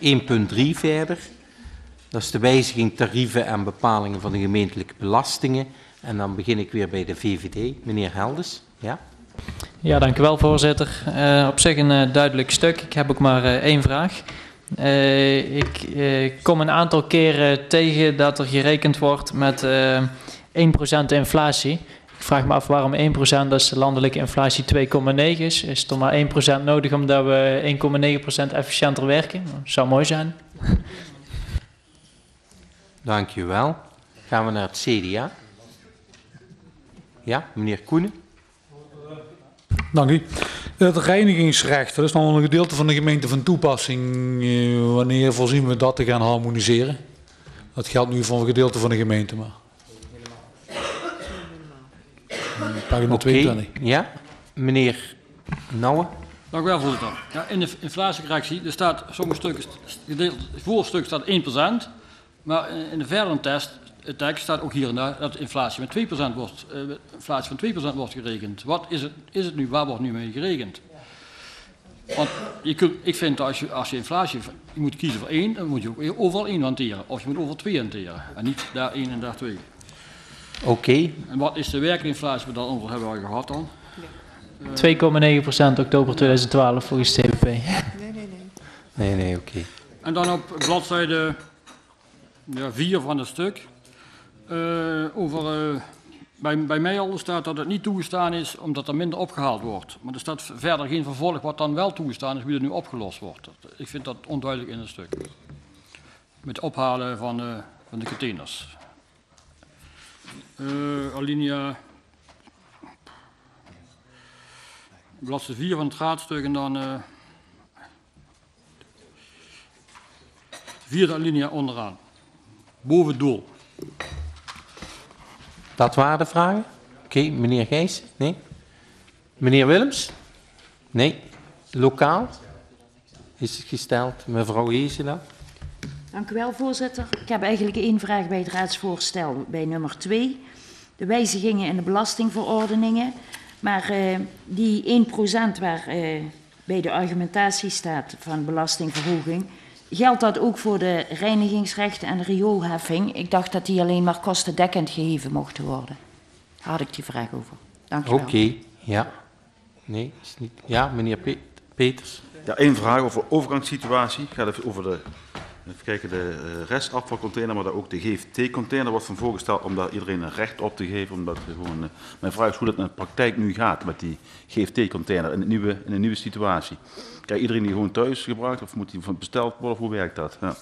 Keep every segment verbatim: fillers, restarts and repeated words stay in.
één punt drie verder. Dat is de wijziging tarieven en bepalingen van de gemeentelijke belastingen. En dan begin ik weer bij de V V D. Meneer Helders. Ja, ja dank u wel, voorzitter. Uh, op zich een uh, duidelijk stuk. Ik heb ook maar uh, één vraag. Uh, ik uh, kom een aantal keren tegen dat er gerekend wordt met uh, één procent inflatie. Ik vraag me af waarom één procent als de landelijke inflatie twee komma negen is. Is er maar één procent nodig omdat we één komma negen procent efficiënter werken? Dat zou mooi zijn. Dank u wel. Gaan we naar het C D A. Ja, meneer Koenen. Dank u. Het reinigingsrecht, dat is nog een gedeelte van de gemeente van toepassing. Wanneer voorzien we dat te gaan harmoniseren? Dat geldt nu voor een gedeelte van de gemeente, maar. Pagina tweeëntwintig. Ja, meneer Nouwen. Dank u wel, voorzitter. Ja, in de inflatiecorrectie, er staat sommige stukken, het voorstuk staat één procent, maar in de verdere test, het tekst staat ook hier en daar dat inflatie met twee procent wordt, uh, inflatie van twee procent wordt gerekend. Wat is het, is het nu, waar wordt nu mee gerekend? Want je kunt, ik vind dat als je, als je inflatie, je moet kiezen voor één, dan moet je ook overal één hanteren. Of je moet overal twee hanteren. En niet daar één en daar twee. Oké. Okay. En wat is de werkelijke inflatie? Dat over hebben we al gehad dan. Uh, twee komma negen procent oktober tweeduizend twaalf volgens T V P. Nee, nee, nee. Nee, nee, oké. Okay. En dan op bladzijde ja, vier van het stuk. Uh, over, uh, bij, bij mij al staat dat het niet toegestaan is omdat er minder opgehaald wordt. Maar er staat verder geen vervolg wat dan wel toegestaan is, wie er nu opgelost wordt. Dat, ik vind dat onduidelijk in het stuk. Met het ophalen van, uh, van de containers. Uh, alinea. Bladzijde vier van het raadstuk en dan. Uh, vierde alinea onderaan. Boven het doel. Dat waren de vragen? Oké, okay, meneer Gijs? Nee? Meneer Willems? Nee. Lokaal? Is het gesteld. Mevrouw Hezela? Dank u wel, voorzitter. Ik heb eigenlijk één vraag bij het raadsvoorstel bij nummer twee. De wijzigingen in de belastingverordeningen. Maar uh, die één procent waar uh, bij de argumentatie staat van belastingverhoging, geldt dat ook voor de reinigingsrechten en de rioolheffing? Ik dacht dat die alleen maar kostendekkend geheven mochten worden. Daar had ik die vraag over. Dank u wel. Oké, okay, ja. Nee, is niet. Ja, meneer Pe Peters. Ja, één vraag over de overgangssituatie. Het gaat even over de, even kijken, de restafvalcontainer, maar ook de G F T-container wordt van voorgesteld om daar iedereen een recht op te geven. Omdat we gewoon, uh, mijn vraag is hoe dat in de praktijk nu gaat met die G F T-container in, het nieuwe, in een nieuwe situatie. Krijgt iedereen die gewoon thuis gebruikt of moet die besteld worden of hoe werkt dat? Ja.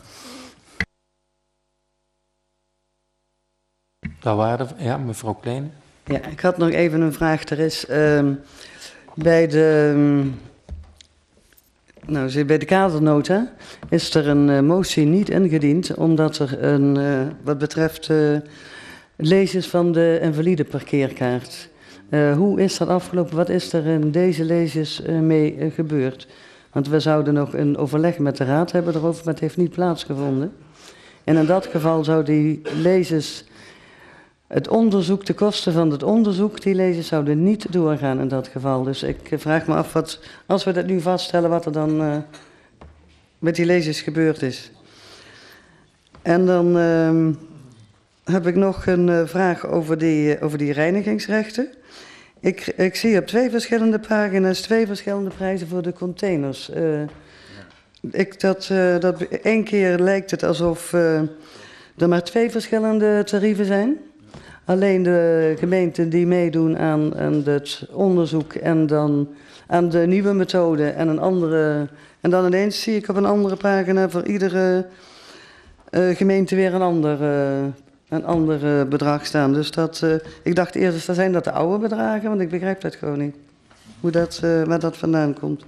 Daar waren, ja, mevrouw Kleine. Ja, ik had nog even een vraag. Er is uh, bij de, um, nou, bij de kadernota is er een uh, motie niet ingediend, omdat er een, uh, wat betreft uh, lezers van de invalide parkeerkaart. Uh, hoe is dat afgelopen? Wat is er in deze lezers uh, mee uh, gebeurd? Want we zouden nog een overleg met de raad hebben erover, maar het heeft niet plaatsgevonden. En in dat geval zou die lezers, het onderzoek, de kosten van het onderzoek, die lezers zouden niet doorgaan in dat geval. Dus ik vraag me af, wat, als we dat nu vaststellen, wat er dan uh, met die lezers gebeurd is. En dan uh, heb ik nog een uh, vraag over die, uh, over die reinigingsrechten. Ik, ik zie op twee verschillende pagina's twee verschillende prijzen voor de containers. Uh, ik, dat, uh, dat, één keer lijkt het alsof uh, er maar twee verschillende tarieven zijn. Alleen de gemeenten die meedoen aan, aan het onderzoek en dan aan de nieuwe methode en een andere. En dan ineens zie ik op een andere pagina voor iedere uh, gemeente weer een ander, uh, een ander uh, bedrag staan. Dus dat, uh, ik dacht eerst, dat zijn dat de oude bedragen, want ik begrijp dat gewoon niet. Hoe dat, uh, waar dat vandaan komt.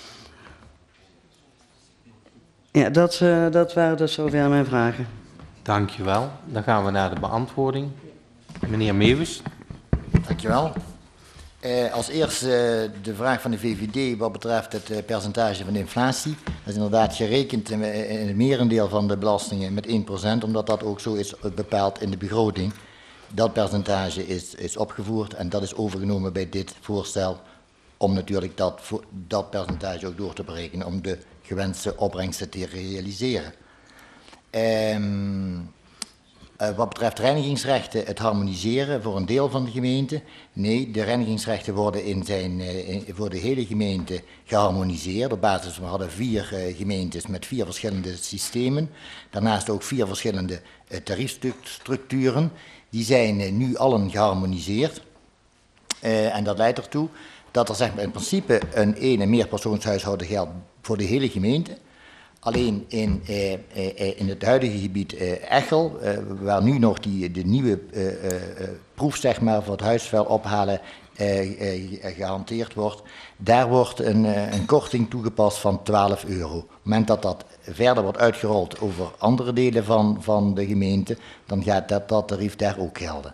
Ja, dat, uh, dat waren dus zover mijn vragen. Dankjewel. Dan gaan we naar de beantwoording. Meneer Meeuwis. Dankjewel. Uh, als eerste uh, de vraag van de V V D wat betreft het uh, percentage van de inflatie. Dat is inderdaad gerekend in, in het merendeel van de belastingen met één procent, omdat dat ook zo is bepaald in de begroting. Dat percentage is, is opgevoerd en dat is overgenomen bij dit voorstel om natuurlijk dat, dat percentage ook door te berekenen, om de gewenste opbrengsten te realiseren. Um, uh, wat betreft reinigingsrechten, het harmoniseren voor een deel van de gemeente. Nee, de reinigingsrechten worden in zijn, uh, in, voor de hele gemeente geharmoniseerd. Op basis, we hadden vier uh, gemeentes met vier verschillende systemen. Daarnaast ook vier verschillende uh, tariefstructuren. Die zijn uh, nu allen geharmoniseerd. Uh, en dat leidt ertoe dat er zeg maar, in principe een ene meerpersoonshuishouden geldt voor de hele gemeente. Alleen in, uh, uh, in het huidige gebied uh, Echel, uh, waar nu nog die, de nieuwe uh, uh, proef zeg maar, voor het huisvuil ophalen uh, uh, gehanteerd wordt, daar wordt een, uh, een korting toegepast van twaalf euro. Op het moment dat dat verder wordt uitgerold over andere delen van, van de gemeente, dan gaat dat, dat tarief daar ook gelden.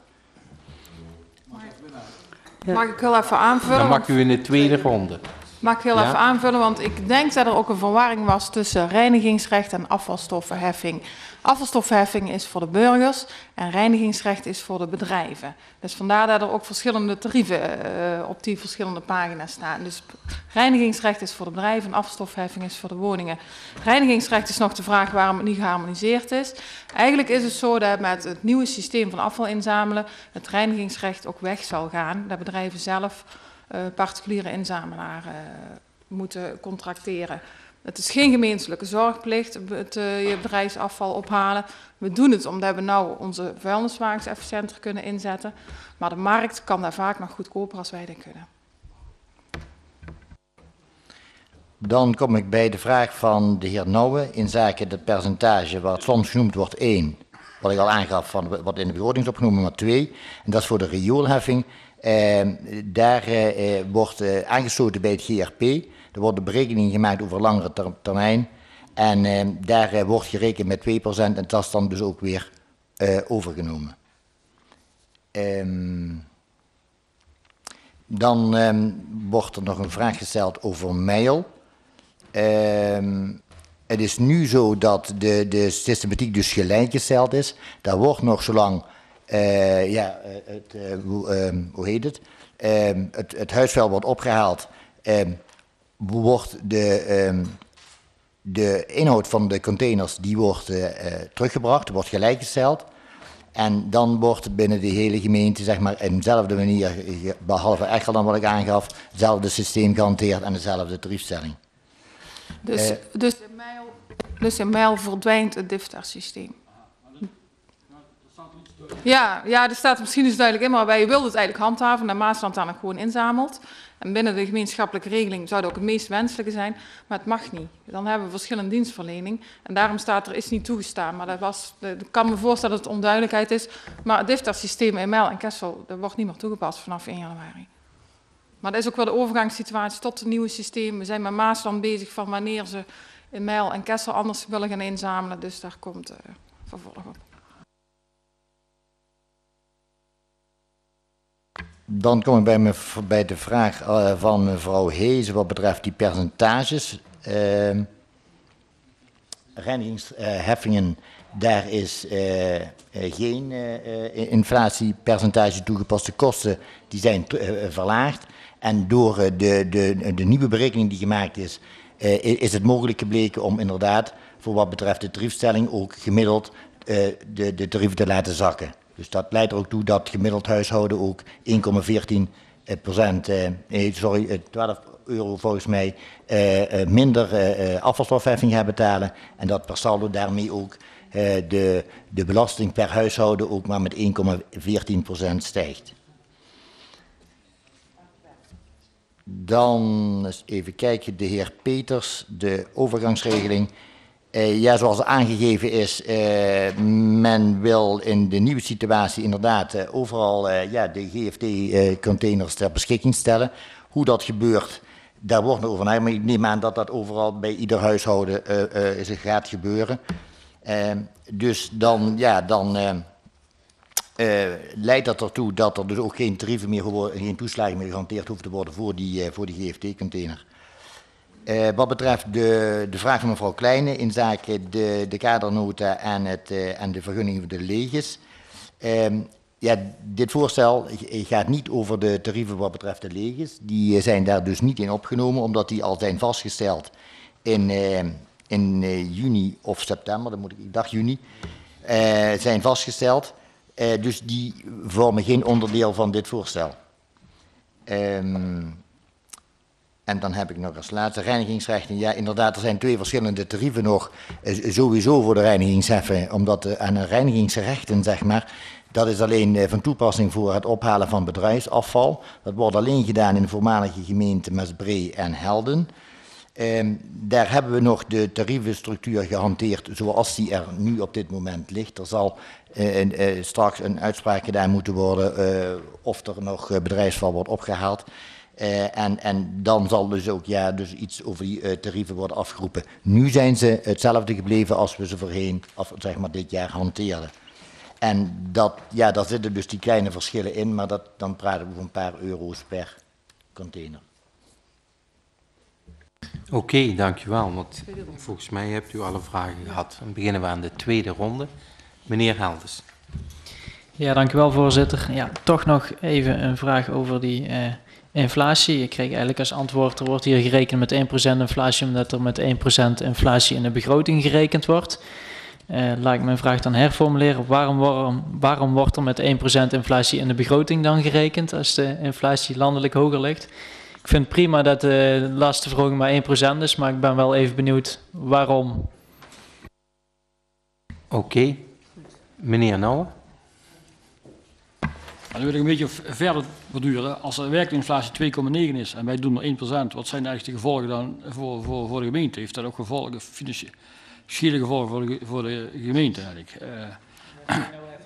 Ja. Mag ik heel even aanvullen? Dan mag u in de tweede ronde. Mag ik heel ja? even aanvullen, want ik denk dat er ook een verwarring was tussen reinigingsrecht en afvalstoffenheffing. Afvalstoffenheffing is voor de burgers en reinigingsrecht is voor de bedrijven. Dus vandaar dat er ook verschillende tarieven uh, op die verschillende pagina's staan. Dus reinigingsrecht is voor de bedrijven en afvalstoffenheffing is voor de woningen. Reinigingsrecht is nog de vraag waarom het niet geharmoniseerd is. Eigenlijk is het zo dat met het nieuwe systeem van afval inzamelen het reinigingsrecht ook weg zal gaan. Dat bedrijven zelf uh, particuliere inzamelaar uh, moeten contracteren. Het is geen gemeentelijke zorgplicht, het uh, je bedrijfsafval ophalen. We doen het omdat we nou onze vuilniswagens efficiënter kunnen inzetten. Maar de markt kan daar vaak nog goedkoper als wij dat kunnen. Dan kom ik bij de vraag van de heer Nouwen in zaken het percentage wat soms genoemd wordt één. Wat ik al aangaf van wat in de begroting is opgenomen, maar twee. En dat is voor de rioolheffing. Eh, daar eh, wordt eh, aangesloten bij het G R P. Er worden berekeningen gemaakt over langere ter termijn. En eh, daar eh, wordt gerekend met twee procent en dat is dan dus ook weer eh, overgenomen. Um, dan um, wordt er nog een vraag gesteld over mijl. Um, het is nu zo dat de, de systematiek dus gelijkgesteld is. Daar wordt nog zolang, uh, ja, het, uh, hoe, um, hoe heet het? Um, het, het huisvuil wordt opgehaald. Um, wordt de, um, de inhoud van de containers die wordt uh, teruggebracht, wordt gelijkgesteld. En dan wordt binnen de hele gemeente, zeg maar, in dezelfde manier, behalve Echel dan wat ik aangaf, hetzelfde systeem gehanteerd en dezelfde tariefstelling. Dus, uh, dus, in mijl, dus in mijl verdwijnt het D I F T A R-systeem. Ja, ja, er staat misschien dus duidelijk in, maar wij wilden het eigenlijk handhaven, dat Maasland daar nog gewoon inzamelt. En binnen de gemeenschappelijke regeling zou dat ook het meest wenselijke zijn, maar het mag niet. Dan hebben we verschillende dienstverlening en daarom staat er is niet toegestaan. Maar dat was, ik kan me voorstellen dat het onduidelijkheid is, maar het D I F T A R-systeem in Mijl en Kessel, dat wordt niet meer toegepast vanaf één januari. Maar dat is ook wel de overgangssituatie tot het nieuwe systeem. We zijn met Maasland bezig van wanneer ze in Mijl en Kessel anders willen gaan inzamelen, dus daar komt uh, vervolg op. Dan kom ik bij, me, bij de vraag uh, van mevrouw Hees wat betreft die percentages. Uh, reinigingsheffingen, uh, daar is uh, uh, geen uh, inflatiepercentage toegepast. De kosten die zijn uh, verlaagd. En door uh, de, de, de nieuwe berekening die gemaakt is, uh, is het mogelijk gebleken om inderdaad voor wat betreft de tariefstelling ook gemiddeld uh, de, de tarieven te laten zakken. Dus dat leidt er ook toe dat gemiddeld huishouden ook één komma veertien procent, eh, sorry, twaalf euro volgens mij, eh, minder eh, afvalstofheffing gaat betalen. En dat per saldo daarmee ook eh, de, de belasting per huishouden ook maar met één komma veertien procent stijgt. Dan eens even kijken, de heer Peters, de overgangsregeling. Uh, ja, zoals aangegeven is, uh, men wil in de nieuwe situatie inderdaad uh, overal uh, ja, de G F T-containers uh, ter beschikking stellen. Hoe dat gebeurt, daar wordt nog over nagedacht, maar ik neem aan dat dat overal bij ieder huishouden uh, uh, gaat gebeuren. Uh, dus dan, ja, dan uh, uh, leidt dat ertoe dat er dus ook geen tarieven meer, geen toeslagen meer gehanteerd hoeven te worden voor die, uh, voor die G F T-container. Uh, wat betreft de, de vraag van mevrouw Kleine in zaken de, de kadernota en, het, uh, en de vergunning voor de leges. Uh, ja, dit voorstel gaat niet over de tarieven wat betreft de leges. Die zijn daar dus niet in opgenomen, omdat die al zijn vastgesteld in, uh, in uh, juni of september, dan moet ik, ik dacht juni, uh, zijn vastgesteld. Uh, dus die vormen geen onderdeel van dit voorstel. Um, en dan heb ik nog als laatste reinigingsrechten. Ja, inderdaad, er zijn twee verschillende tarieven nog. Uh, sowieso voor de reinigingsheffen, omdat uh, aan de reinigingsrechten, zeg maar, dat is alleen uh, van toepassing voor het ophalen van bedrijfsafval. Dat wordt alleen gedaan in de voormalige gemeenten Maasbree en Helden. Um, daar hebben we nog de tarievenstructuur gehanteerd zoals die er nu op dit moment ligt. Er zal uh, uh, straks een uitspraak gedaan moeten worden uh, of er nog uh, bedrijfsval wordt opgehaald. Uh, en, en dan zal dus ook ja, dus iets over die uh, tarieven worden afgeroepen. Nu zijn ze hetzelfde gebleven als we ze voorheen, of zeg maar dit jaar, hanteerden. En dat, ja, daar zitten dus die kleine verschillen in, maar dat, dan praten we over een paar euro's per container. Oké, okay, dankjewel. Want volgens mij hebt u alle vragen gehad. Dan beginnen we aan de tweede ronde. Meneer Helders. Ja, dankjewel voorzitter. Ja, toch nog even een vraag over die uh, inflatie. Ik kreeg eigenlijk als antwoord, er wordt hier gerekend met één procent inflatie, omdat er met één procent inflatie in de begroting gerekend wordt. Uh, laat ik mijn vraag dan herformuleren. Waarom, waarom, waarom wordt er met één procent inflatie in de begroting dan gerekend, als de inflatie landelijk hoger ligt? Ik vind het prima dat de lastenverhoging maar één procent is, maar ik ben wel even benieuwd waarom. Oké. Okay. Meneer Nouwen. Dan wil ik een beetje verder verduren. Als de werkelijke inflatie twee komma negen is en wij doen maar één procent, wat zijn eigenlijk de gevolgen dan voor, voor, voor de gemeente? Heeft dat ook gevolgen, financiële gevolgen voor de, voor de gemeente eigenlijk? Uh,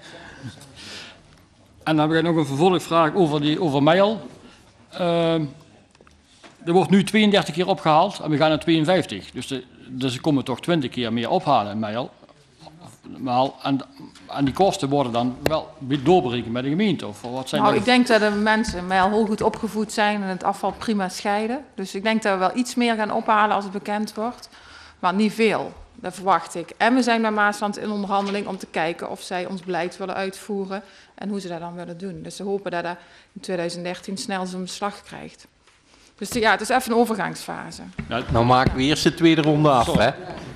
en dan heb ik nog een vervolgvraag over, die, over Meijel. Uh, er wordt nu tweeëndertig keer opgehaald en we gaan naar tweeënvijftig. Dus, de, dus er komen toch twintig keer meer ophalen in Meijel. En, en die kosten worden dan wel doorberekend bij de gemeente? Of wat zijn nou, de... ik denk dat de mensen Meijel heel goed opgevoed zijn en het afval prima scheiden. Dus ik denk dat we wel iets meer gaan ophalen als het bekend wordt. Maar niet veel, dat verwacht ik. En we zijn bij Maasland in onderhandeling om te kijken of zij ons beleid willen uitvoeren en hoe ze dat dan willen doen. Dus ze hopen dat dat in twintig dertien snel zijn beslag krijgt. Dus ja, het is even een overgangsfase. Ja, nou maken we eerst de tweede ronde af, hè?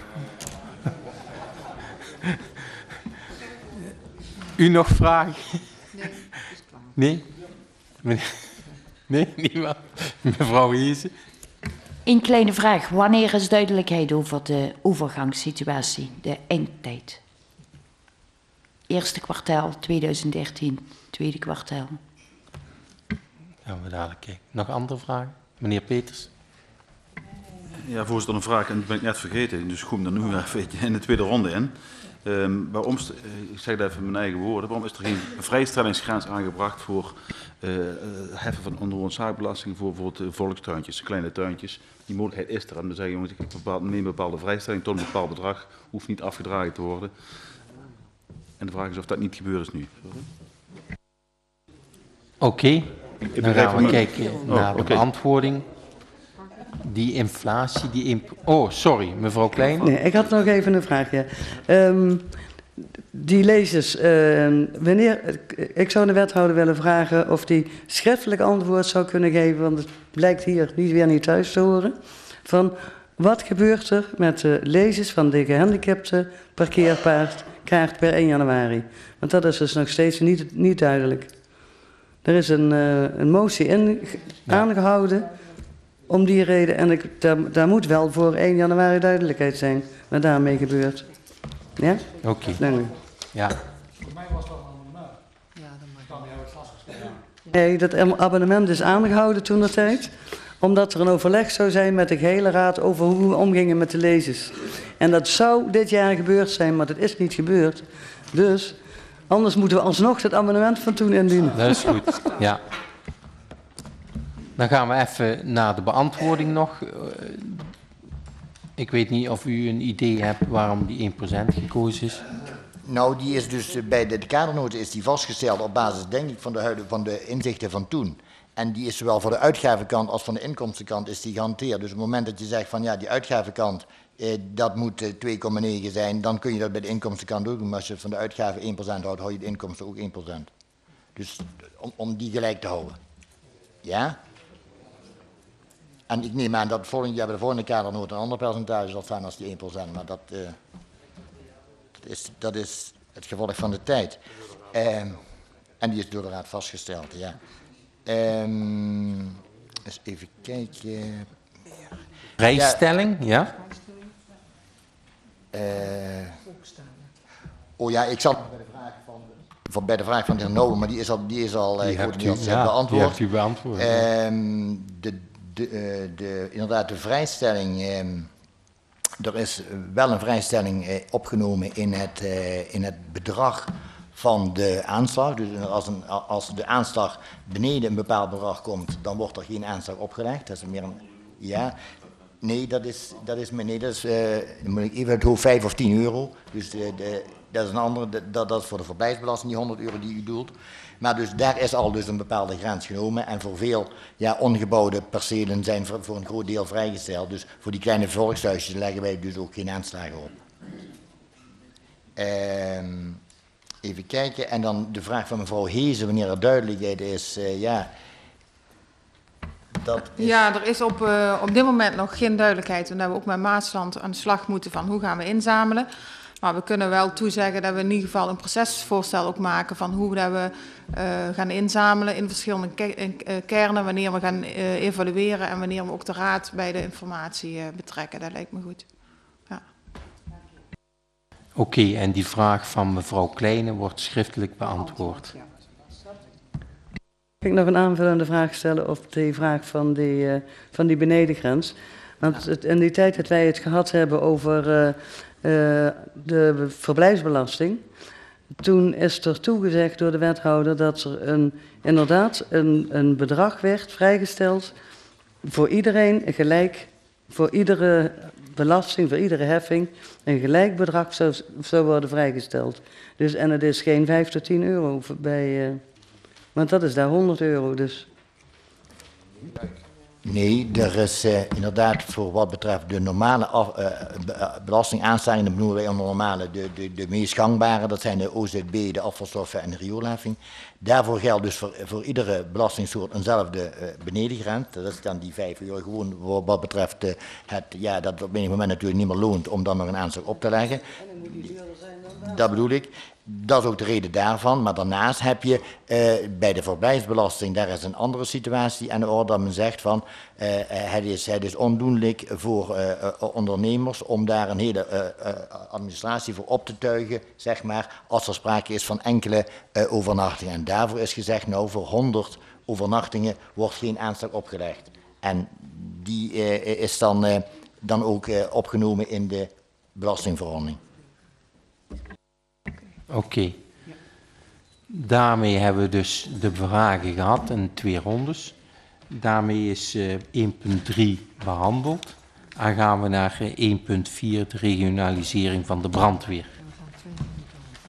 U nog vragen? Nee? Nee? Nee, niemand? Mevrouw Heesen? Een kleine vraag. Wanneer is duidelijkheid over de overgangssituatie, de eindtijd? Eerste kwartaal twintig dertien, tweede kwartaal. Gaan we dadelijk kijken. Nog andere vragen? Meneer Peters? Ja, voorzitter, een vraag en dat ben ik net vergeten. Dus goed, dan nu even in de tweede ronde in. Um, waarom, ik zeg dat even in mijn eigen woorden, waarom is er geen vrijstellingsgrens aangebracht voor uh, uh, heffen van ondergrondzaakbelasting voor bijvoorbeeld uh, volkstuintjes, kleine tuintjes? Die mogelijkheid is er. En dan zeg je, jongens, ik bepaal, neem een bepaalde vrijstelling tot een bepaald bedrag, hoeft niet afgedragen te worden. En de vraag is of dat niet gebeurd is nu. Oké, okay. Dan gaan we kijken naar oh, de okay. beantwoording. Die inflatie, die imp oh, sorry, mevrouw Klein. Nee, ik had nog even een vraagje. Um, die lezers, uh, wanneer, ik zou de wethouder willen vragen of die schriftelijk antwoord zou kunnen geven, want het blijkt hier niet weer niet thuis te horen, van wat gebeurt er met de lezers van de gehandicapte parkeerkaart per één januari? Want dat is dus nog steeds niet, niet duidelijk. Er is een, uh, een motie in, ja. aangehouden om die reden. En ik, daar, daar moet wel voor één januari duidelijkheid zijn wat daarmee gebeurt. Ja? Oké. Okay. Dank u. Ja. Voor mij was dat een abonnement. Ja, dan kan die hebben vastgesteld. Nee, dat abonnement is aangehouden toen de tijd. Omdat er een overleg zou zijn met de gehele raad over hoe we omgingen met de lezers. En dat zou dit jaar gebeurd zijn, maar dat is niet gebeurd. Dus anders moeten we alsnog het amendement van toen indienen. Dat is goed, ja. Dan gaan we even naar de beantwoording nog. Ik weet niet of u een idee hebt waarom die één procent gekozen is. Nou, die is dus bij de, de kadernoten is die vastgesteld op basis, denk ik, van de, huidige, van de inzichten van toen. En die is zowel voor de uitgavenkant als van de inkomstenkant is die gehanteerd. Dus op het moment dat je zegt van ja, die uitgavenkant, eh, dat moet eh, twee komma negen zijn, dan kun je dat bij de inkomstenkant ook doen. Maar als je van de uitgaven één procent houdt, hou je de inkomsten ook één procent. Dus om, om die gelijk te houden. Ja? en ik neem aan dat volgend jaar bij de volgende kadernota een ander percentage zal zijn als die één procent. Maar dat, uh, dat, is, dat is het gevolg van de tijd. Uh, en die is door de raad vastgesteld, ja. Um, eens even kijken. Vrijstelling, ja? Uh, oh ja, ik zat bij de vraag van de, van, bij de, vraag van de heer Nouwen, maar die is al, die is al die uh, hebt u, ja, beantwoord. Die hebt u beantwoord. Uh, de, de, uh, de, inderdaad, de vrijstelling. Uh, er is wel een vrijstelling uh, opgenomen in het, uh, in het bedrag van de aanslag. Dus als, een, als de aanslag beneden een bepaald bedrag komt, dan wordt er geen aanslag opgelegd. Dat is meer een. Ja. Nee, dat is, dat is, nee, dat is uh, dan moet ik even het hoofd vijf of tien euro. Dus uh, de, dat is een andere, dat, dat is voor de verblijfsbelasting, die honderd euro die u doelt. Maar dus daar is al dus een bepaalde grens genomen. En voor veel ja, ongebouwde percelen zijn voor, voor een groot deel vrijgesteld. Dus voor die kleine volkshuisjes leggen wij dus ook geen aanslagen op. Uh, even kijken. En dan de vraag van mevrouw Hezen, wanneer er duidelijkheid is. Uh, ja... Dat is... Ja, er is op, uh, op dit moment nog geen duidelijkheid. Omdat we ook met Maasland aan de slag moeten van hoe gaan we inzamelen. Maar we kunnen wel toezeggen dat we in ieder geval een procesvoorstel ook maken van hoe dat we uh, gaan inzamelen in verschillende ke in, uh, kernen. Wanneer we gaan uh, evalueren en wanneer we ook de raad bij de informatie uh, betrekken. Dat lijkt me goed. Ja. Oké, okay, en die vraag van mevrouw Kleine wordt schriftelijk beantwoord. Kan ik nog een aanvullende vraag stellen op die vraag van die, uh, van die benedengrens? Want het, in die tijd dat wij het gehad hebben over uh, uh, de verblijfsbelasting, toen is er toegezegd door de wethouder dat er een, inderdaad een, een bedrag werd vrijgesteld voor iedereen, gelijk, voor iedere belasting, voor iedere heffing, een gelijk bedrag zou, zou worden vrijgesteld. Dus, en het is geen vijf tot tien euro bij... Uh, Want dat is daar honderd euro, dus. Nee, er is uh, inderdaad voor wat betreft de normale af, uh, belastingaanstellingen, dat noemen wij onder normale, de, de, de meest gangbare, dat zijn de O Z B, de afvalstoffen en de rioolheffing. Daarvoor geldt dus voor, voor iedere belastingsoort eenzelfde uh, benedengrens. Dat is dan die vijf euro, gewoon voor wat betreft uh, het, ja, dat op enig moment natuurlijk niet meer loont om dan nog een aanslag op te leggen. En dan moet die duurder zijn dan? Dat bedoel ik. Dat is ook de reden daarvan, maar daarnaast heb je uh, bij de verblijfsbelasting, daar is een andere situatie aan de orde, dat men zegt van uh, het, is, het is ondoenlijk voor uh, uh, ondernemers om daar een hele uh, uh, administratie voor op te tuigen, zeg maar, als er sprake is van enkele uh, overnachtingen. En daarvoor is gezegd, nou, voor honderd overnachtingen wordt geen aanslag opgelegd. En die uh, is dan, uh, dan ook uh, opgenomen in de belastingverordening. Oké. Okay. Ja. Daarmee hebben we dus de vragen gehad in twee rondes. Daarmee is uh, één punt drie behandeld. Dan gaan we naar uh, één punt vier, de regionalisering van de brandweer.